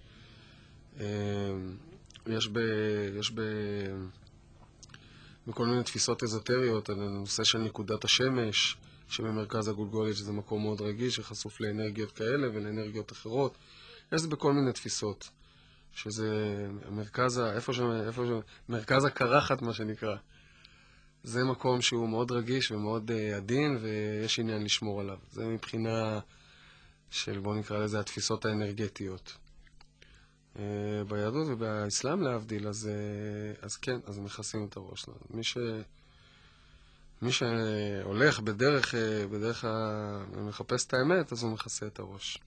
יש ב... יש ב... בכל מיני תפיסות אזוטריות, על הנושא של נקודת השמש, שבמרכז הגולגולת, שזה מקום מאוד רגיש, שחשוף לאנרגיות כאלה ולאנרגיות אחרות. יש זה בכל מיני תפיסות, שזה מרכז, איפה ש... איפה ש... מרכז הקרחת, מה שנקרא. זה מקום שהוא מאוד רגיש ומאוד uh, עדין, ויש עניין לשמור עליו. זה מבחינה של, בוא נקרא לזה, התפיסות האנרגטיות. Uh, ביהדות ובאסלאם להבדיל, אז, uh, אז כן, אז מכסים את הראש. מי ש... מי שהולך בדרך, בדרך מחפש את האמת, אז הוא מכסה את הראש.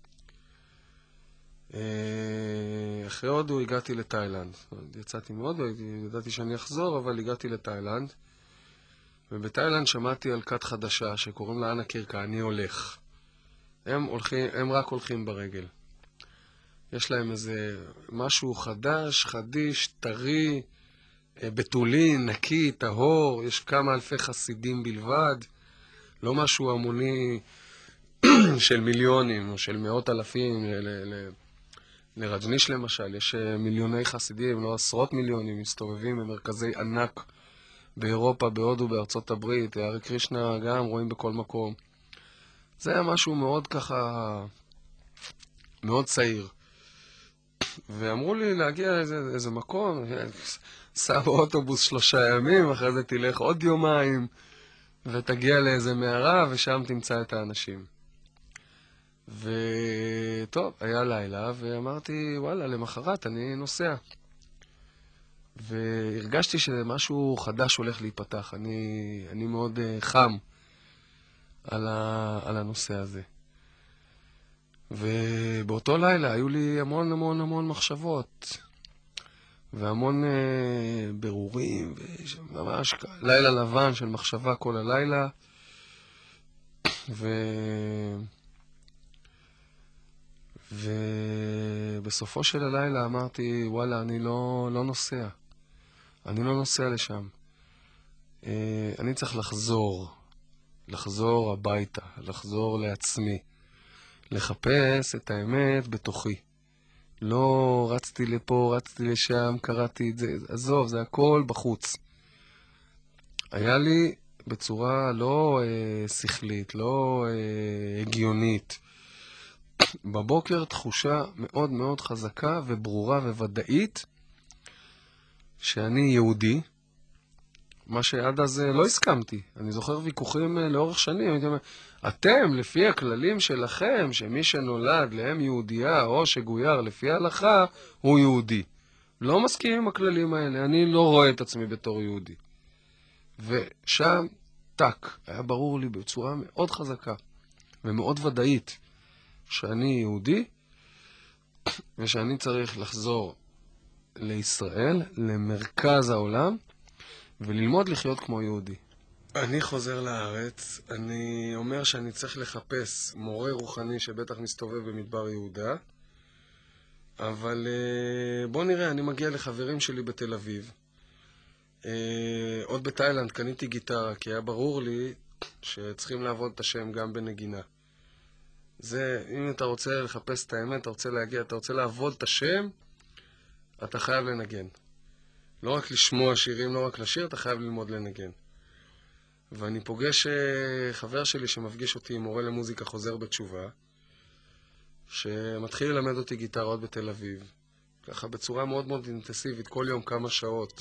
אחרי הודו הגעתי לתאילנד. יצאתי מהודו, ידעתי שאני אחזור, אבל הגעתי לתאילנד. ובתאילנד שמעתי על כת חדשה שקוראים לה אנה קירקה, אני הולך. הם, הולכים, הם רק הולכים ברגל. יש להם איזה משהו חדש, חדיש, טרי, בתולי, נקי, טהור, יש כמה אלפי חסידים בלבד, לא משהו המוני של מיליונים או של מאות אלפים. לרג'ניש למשל, יש מיליוני חסידים, לא עשרות מיליונים, מסתובבים במרכזי ענק באירופה, בהודו, בארצות הברית, הרי קרישנה גם רואים בכל מקום. זה היה משהו מאוד ככה, מאוד צעיר. ואמרו לי להגיע לאיזה, איזה מקום, סע באוטובוס שלושה ימים, אחרי זה תלך עוד יומיים, ותגיע לאיזה מערה, ושם תמצא את האנשים. וטוב, היה לילה, ואמרתי, וואלה, למחרת אני נוסע. והרגשתי שמשהו חדש הולך להיפתח. אני, אני מאוד uh, חם על, ה, על הנושא הזה. ובאותו לילה היו לי המון המון המון מחשבות. והמון uh, ברורים, וממש לילה לבן של מחשבה כל הלילה. ו... ובסופו של הלילה אמרתי, וואלה, אני לא, לא נוסע. אני לא נוסע לשם. Uh, אני צריך לחזור. לחזור הביתה. לחזור לעצמי. לחפש את האמת בתוכי. לא רצתי לפה, רצתי לשם, קראתי את זה, עזוב, זה הכל בחוץ. היה לי בצורה לא אה, שכלית, לא אה, הגיונית. בבוקר תחושה מאוד מאוד חזקה וברורה וודאית שאני יהודי, מה שעד אז לא הסכמתי. אני זוכר ויכוחים לאורך שנים, הייתי אומר, אתם, לפי הכללים שלכם, שמי שנולד להם יהודייה או שגויר לפי ההלכה, הוא יהודי. לא מסכים עם הכללים האלה, אני לא רואה את עצמי בתור יהודי. ושם, טק, היה ברור לי בצורה מאוד חזקה ומאוד ודאית, שאני יהודי, ושאני צריך לחזור לישראל, למרכז העולם, וללמוד לחיות כמו יהודי. אני חוזר לארץ, אני אומר שאני צריך לחפש מורה רוחני שבטח מסתובב במדבר יהודה, אבל אה, בוא נראה, אני מגיע לחברים שלי בתל אביב. אה, עוד בתאילנד קניתי גיטרה, כי היה ברור לי שצריכים לעבוד את השם גם בנגינה. זה, אם אתה רוצה לחפש את האמת, אתה רוצה להגיע, אתה רוצה לעבוד את השם, אתה חייב לנגן. לא רק לשמוע שירים, לא רק לשיר, אתה חייב ללמוד לנגן. ואני פוגש אה, חבר שלי שמפגיש אותי עם מורה למוזיקה חוזר בתשובה, שמתחיל ללמד אותי גיטרות בתל אביב. ככה בצורה מאוד מאוד אינטנסיבית, כל יום כמה שעות.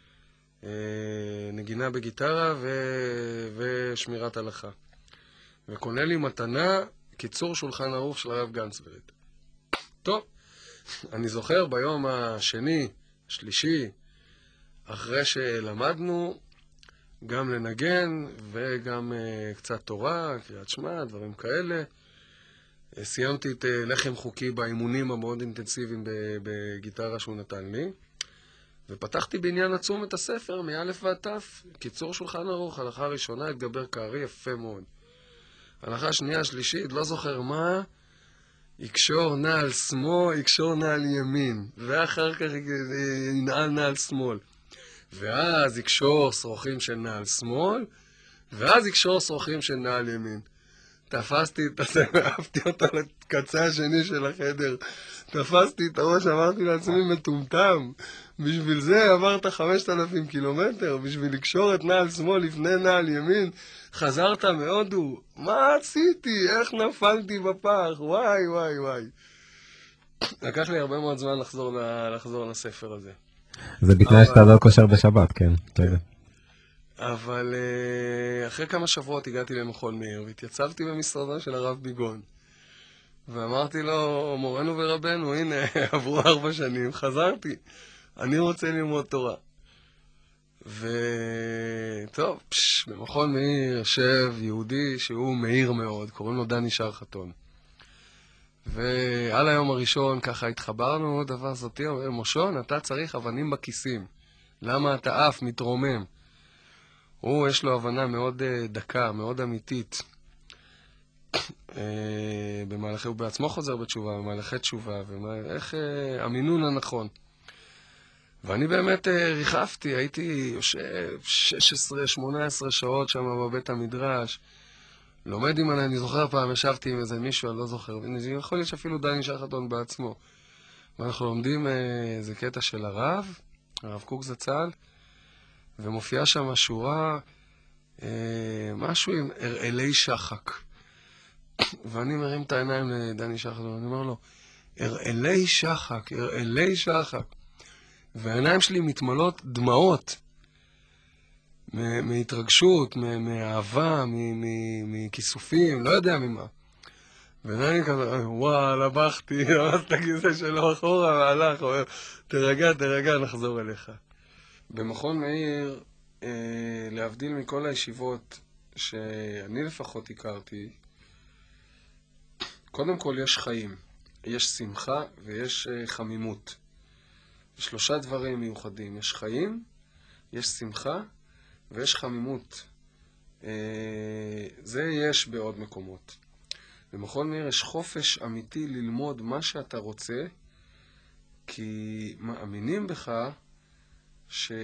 אה, נגינה בגיטרה ו... ושמירת הלכה. וקונה לי מתנה, קיצור שולחן ערוך של הרב גנצברד. טוב, אני זוכר ביום השני, השלישי, אחרי שלמדנו גם לנגן וגם uh, קצת תורה, קריאת שמע, דברים כאלה, uh, סיימתי את uh, לחם חוקי באימונים המאוד אינטנסיביים בגיטרה שהוא נתן לי, ופתחתי בעניין עצום את הספר מאלף ועד תף, קיצור שולחן ערוך, הלכה ראשונה, התגבר קערי, יפה מאוד. הלכה שנייה, שלישית, לא זוכר מה, יקשור נעל שמאל, יקשור נעל ימין, ואחר כך ינעל נעל שמאל. ואז יקשור שרוכים של נעל שמאל, ואז יקשור שרוכים של נעל ימין. תפסתי את זה, אהבתי אותה לקצה השני של החדר. תפסתי את הראש, אמרתי לעצמי מטומטם. בשביל זה עברת חמשת אלפים קילומטר, בשביל לקשור את נעל שמאל לפני נעל ימין. חזרת מהודו. מה עשיתי? איך נפלתי בפח? וואי, וואי, וואי. לקח לי הרבה מאוד זמן לחזור, לחזור לספר הזה. זה בתנאי שאתה לא קושר בשבת, כן. אבל אחרי כמה שבועות הגעתי למכון מאיר, והתייצבתי במשרדו של הרב ביגון. ואמרתי לו, מורנו ורבנו, הנה, עברו ארבע שנים, חזרתי. אני רוצה ללמוד תורה. וטוב, פש, במכון מאיר יושב יהודי שהוא מאיר מאוד, קוראים לו דני שרחתון. ועל היום הראשון ככה התחברנו, דבר זאתי, אומר, מושון, אתה צריך אבנים בכיסים. למה אתה אף מתרומם? הוא, יש לו הבנה מאוד uh, דקה, מאוד אמיתית. uh, במהלכי, הוא בעצמו חוזר בתשובה, במהלכי תשובה, ואיך uh, המינון הנכון. ואני באמת uh, ריחפתי, הייתי יושב שש עשרה שמונה עשרה שעות שם בבית המדרש, לומד עם אני זוכר פעם, ישבתי עם איזה מישהו, אני לא זוכר, יכול להיות שאפילו דני שרחתון בעצמו. ואנחנו לומדים uh, איזה קטע של הרב, הרב קוק זצ"ל, ומופיעה שם שורה, אה, משהו עם אראלי שחק. ואני מרים את העיניים לדני שחק, ואני אומר לו, אראלי שחק, אראלי שחק. והעיניים שלי מתמלות דמעות, מהתרגשות, מאהבה, מכיסופים, לא יודע ממה. ודני כזה, וואלה, בכתי, ממש את הכיסא שלו אחורה, והלך, אומר, תרגע, תרגע, נחזור אליך. במכון מאיר, אה, להבדיל מכל הישיבות שאני לפחות הכרתי, קודם כל יש חיים, יש שמחה ויש אה, חמימות. שלושה דברים מיוחדים, יש חיים, יש שמחה ויש חמימות. אה, זה יש בעוד מקומות. במכון מאיר יש חופש אמיתי ללמוד מה שאתה רוצה, כי מאמינים בך שיש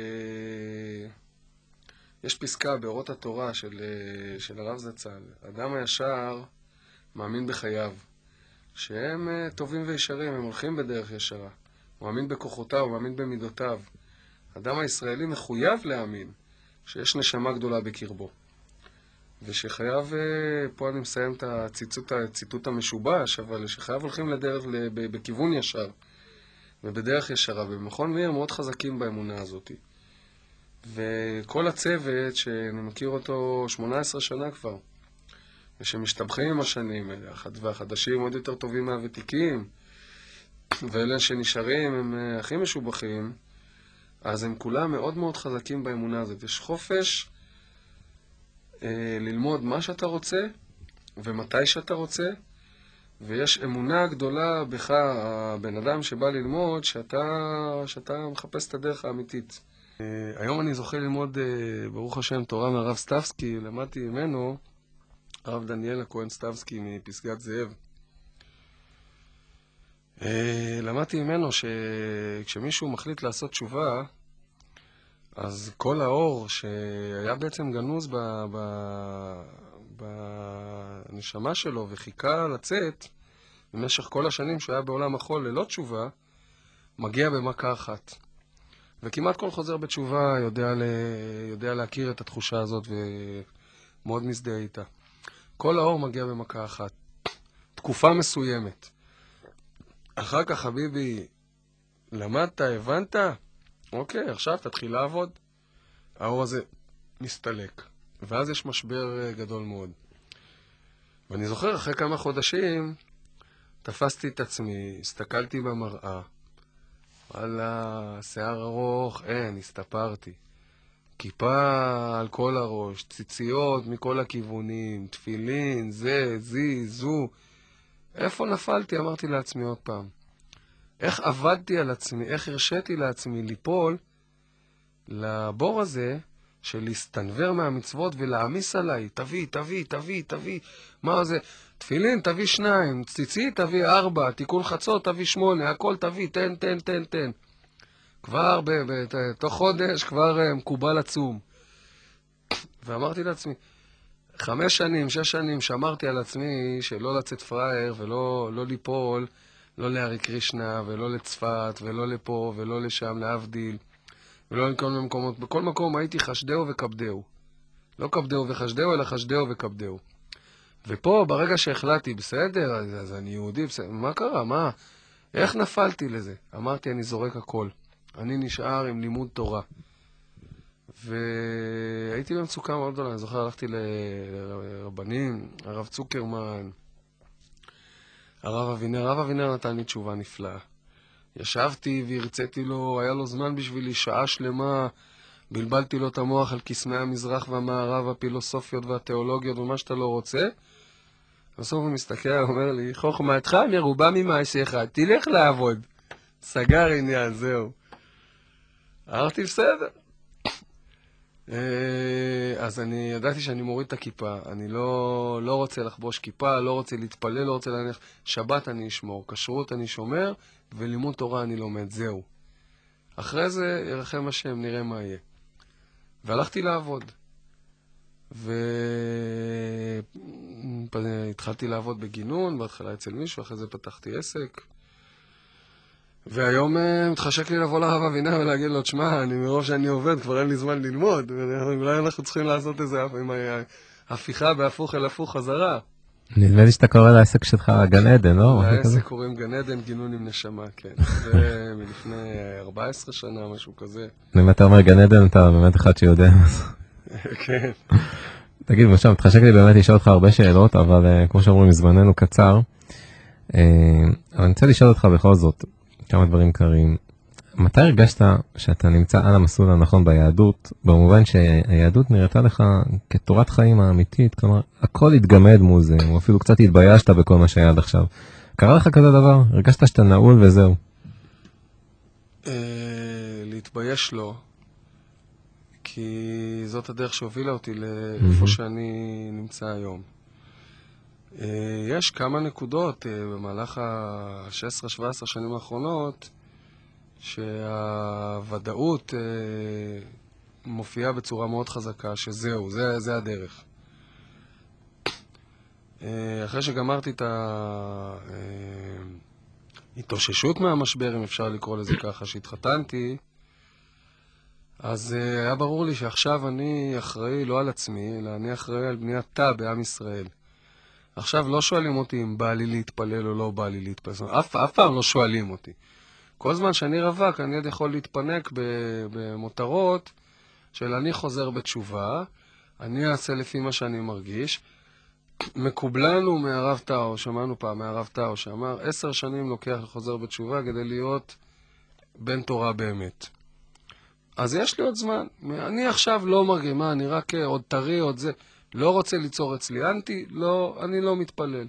פסקה באורות התורה של, של הרב זצ"ל, אדם הישר מאמין בחייו, שהם טובים וישרים, הם הולכים בדרך ישרה, הוא מאמין בכוחותיו, הוא מאמין במידותיו. האדם הישראלי מחויב להאמין שיש נשמה גדולה בקרבו, ושחייב, פה אני מסיים את הציטוט, הציטוט המשובש, אבל שחייב הולכים לדרך בכיוון ישר ובדרך ישרה, ובמכון מאיר מאוד חזקים באמונה הזאת. וכל הצוות שאני מכיר אותו שמונה עשרה שנה כבר, ושמשתבחים עם השנים, והחדשים עוד יותר טובים מהוותיקים, ואלה שנשארים הם הכי משובחים, אז הם כולם מאוד מאוד חזקים באמונה הזאת. יש חופש אה, ללמוד מה שאתה רוצה, ומתי שאתה רוצה, ויש אמונה גדולה בך, הבן אדם שבא ללמוד, שאתה, שאתה מחפש את הדרך האמיתית. היום אני זוכה ללמוד, ברוך השם, תורה מהרב סטבסקי, למדתי ממנו, הרב דניאל הכהן סטבסקי מפסגת זאב. אה, למדתי ממנו שכשמישהו מחליט לעשות תשובה, אז כל האור שהיה בעצם גנוז ב... ב... בנשמה שלו וחיכה לצאת במשך כל השנים שהוא היה בעולם החול ללא תשובה, מגיע במכה אחת. וכמעט כל חוזר בתשובה יודע, ל... יודע להכיר את התחושה הזאת ומאוד מזדהה איתה. כל האור מגיע במכה אחת. תקופה מסוימת. אחר כך, חביבי, למדת, הבנת? אוקיי, עכשיו תתחיל לעבוד. האור הזה מסתלק. ואז יש משבר גדול מאוד. ואני זוכר, אחרי כמה חודשים, תפסתי את עצמי, הסתכלתי במראה, וואלה, שיער ארוך, אין, הסתפרתי. כיפה על כל הראש, ציציות מכל הכיוונים, תפילין, זה, זי, זו. איפה נפלתי? אמרתי לעצמי עוד פעם. איך עבדתי על עצמי, איך הרשיתי לעצמי ליפול לבור הזה של להסתנבר מהמצוות ולהעמיס עליי. תביא, תביא, תביא, תביא. מה זה? תפילין, תביא שניים, ציצית, תביא ארבע, תיקון חצות, תביא שמונה, הכל תביא, תן, תן, תן, תן. כבר בתוך חודש, כבר מקובל עצום. ואמרתי לעצמי, חמש שנים, שש שנים, שמרתי על עצמי שלא לצאת פראייר ולא לא ליפול, לא להרי קרישנה ולא לצפת ולא לפה ולא לשם, להבדיל, ולא לכל מקומות. בכל מקום הייתי חשדהו וכבדהו. לא כבדהו וחשדהו, אלא חשדהו וכבדהו. ופה, ברגע שהחלטתי, בסדר, אז, אז אני יהודי, בסדר, מה קרה? מה? איך נפלתי לזה? אמרתי, אני זורק הכל. אני נשאר עם לימוד תורה. והייתי במצוקה מאוד גדולה. אני זוכר, הלכתי לרבנים, הרב צוקרמן, הרב אבינר. הרב אבינר נתן לי תשובה נפלאה. ישבתי והרציתי לו, היה לו זמן בשבילי, שעה שלמה, בלבלתי לו את המוח על קסמי המזרח והמערב, הפילוסופיות והתיאולוגיות ומה שאתה לא רוצה. בסוף הוא מסתכל, הוא אומר לי, חוכמתך מרובה ממעשיך, תלך לעבוד. סגר עניין, זהו. אמרתי, בסדר. אז אני ידעתי שאני מוריד את הכיפה, אני לא, לא רוצה לחבוש כיפה, לא רוצה להתפלל, לא רוצה להניח. שבת אני אשמור, כשרות אני שומר, ולימוד תורה אני לומד, זהו. אחרי זה ירחם השם, נראה מה יהיה. והלכתי לעבוד. והתחלתי לעבוד בגינון, בהתחלה אצל מישהו, אחרי זה פתחתי עסק. והיום מתחשק לי לבוא לרב אבינר ולהגיד לו, תשמע, אני מרוב שאני עובד, כבר אין לי זמן ללמוד, אולי אנחנו צריכים לעשות איזה הפיכה בהפוך אל הפוך חזרה. נדמה לי שאתה קורא לעסק שלך גן עדן, לא? לעסק קוראים גן עדן, גינון עם נשמה, כן. זה מלפני ארבע עשרה שנה, משהו כזה. אם אתה אומר גן עדן, אתה באמת אחד שיודע. כן. תגיד, משם, מתחשק לי באמת לשאול אותך הרבה שאלות, אבל כמו שאומרים, זמננו קצר. אבל אני רוצה לשאול אותך בכל זאת, כמה דברים קרים. מתי הרגשת שאתה נמצא על המסלול הנכון ביהדות, במובן שהיהדות נראתה לך כתורת חיים האמיתית, כלומר, הכל התגמד מול זה, או אפילו קצת התביישת בכל מה שהיה עד עכשיו. קרה לך כזה דבר? הרגשת שאתה נעול וזהו? להתבייש לא, כי זאת הדרך שהובילה אותי לאיפה שאני נמצא היום. יש כמה נקודות במהלך ה-שש עשרה שבע עשרה שנים האחרונות, שהוודאות מופיעה בצורה מאוד חזקה, שזהו, זה, זה הדרך. אחרי שגמרתי את ההתאוששות מהמשבר, אם אפשר לקרוא לזה ככה, שהתחתנתי, אז היה ברור לי שעכשיו אני אחראי לא על עצמי, אלא אני אחראי על בניית תא בעם ישראל. עכשיו לא שואלים אותי אם בא לי להתפלל או לא בא לי להתפלל. אף, אף פעם לא שואלים אותי. כל זמן שאני רווק, אני עוד יכול להתפנק במותרות של אני חוזר בתשובה, אני אעשה לפי מה שאני מרגיש. מקובלנו מהרב טאו, שמענו פעם מהרב טאו, שאמר, עשר שנים לוקח לחוזר בתשובה כדי להיות בן תורה באמת. אז יש לי עוד זמן. אני עכשיו לא מרגיש, מה, אני רק עוד טרי, עוד זה. לא רוצה ליצור אצלי אנטי, לא, אני לא מתפלל.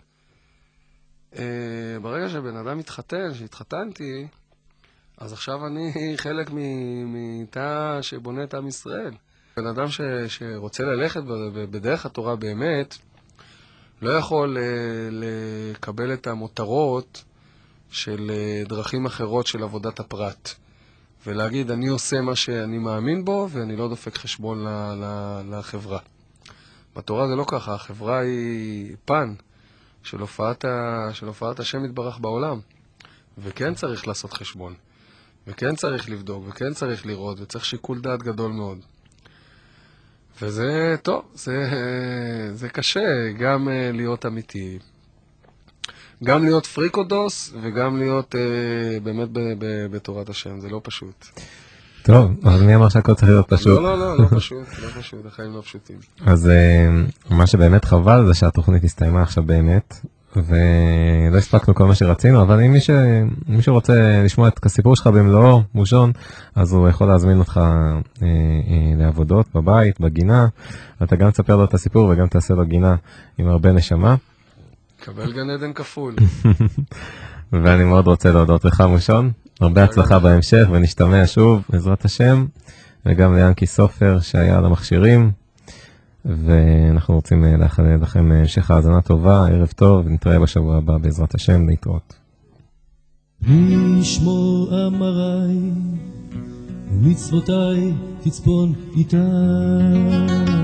ברגע שבן אדם מתחתן, שהתחתנתי, אז עכשיו אני חלק מתא שבונה את עם ישראל. בן אדם ש, שרוצה ללכת בדרך התורה באמת, לא יכול לקבל את המותרות של אה, דרכים אחרות של עבודת הפרט. ולהגיד, אני עושה מה שאני מאמין בו, ואני לא דופק חשבון ל, ל, לחברה. בתורה זה לא ככה, החברה היא פן של הופעת, ה, של הופעת השם יתברך בעולם. וכן צריך לעשות חשבון, וכן צריך לבדוק, וכן צריך לראות, וצריך שיקול דעת גדול מאוד. וזה טוב, זה, זה קשה גם להיות אמיתי, גם להיות פריקודוס, וגם להיות באמת ב, ב, בתורת השם, זה לא פשוט. טוב, אז מי אמר שהכל צריך להיות פשוט? לא, לא, לא, לא פשוט, לא פשוט, החיים לא פשוטים. אז מה שבאמת חבל זה שהתוכנית הסתיימה עכשיו באמת, ולא הספקנו כל מה שרצינו, אבל אם מישהו, מישהו רוצה לשמוע את הסיפור שלך במלואו, מושון, אז הוא יכול להזמין אותך אה, אה, לעבודות בבית, בגינה, אתה גם תספר לו את הסיפור וגם תעשה לו גינה עם הרבה נשמה. קבל גן עדן כפול. ואני מאוד רוצה להודות לך, מושון, הרבה הצלחה בהמשך, ונשתמע שוב, בעזרת השם, וגם ליאנקי סופר שהיה על המכשירים, ואנחנו רוצים לאחל לכם המשך האזנה טובה, ערב טוב, ונתראה בשבוע הבא בעזרת השם, להתראות. לשמור אמריי ומצוותיי תצפון איתה.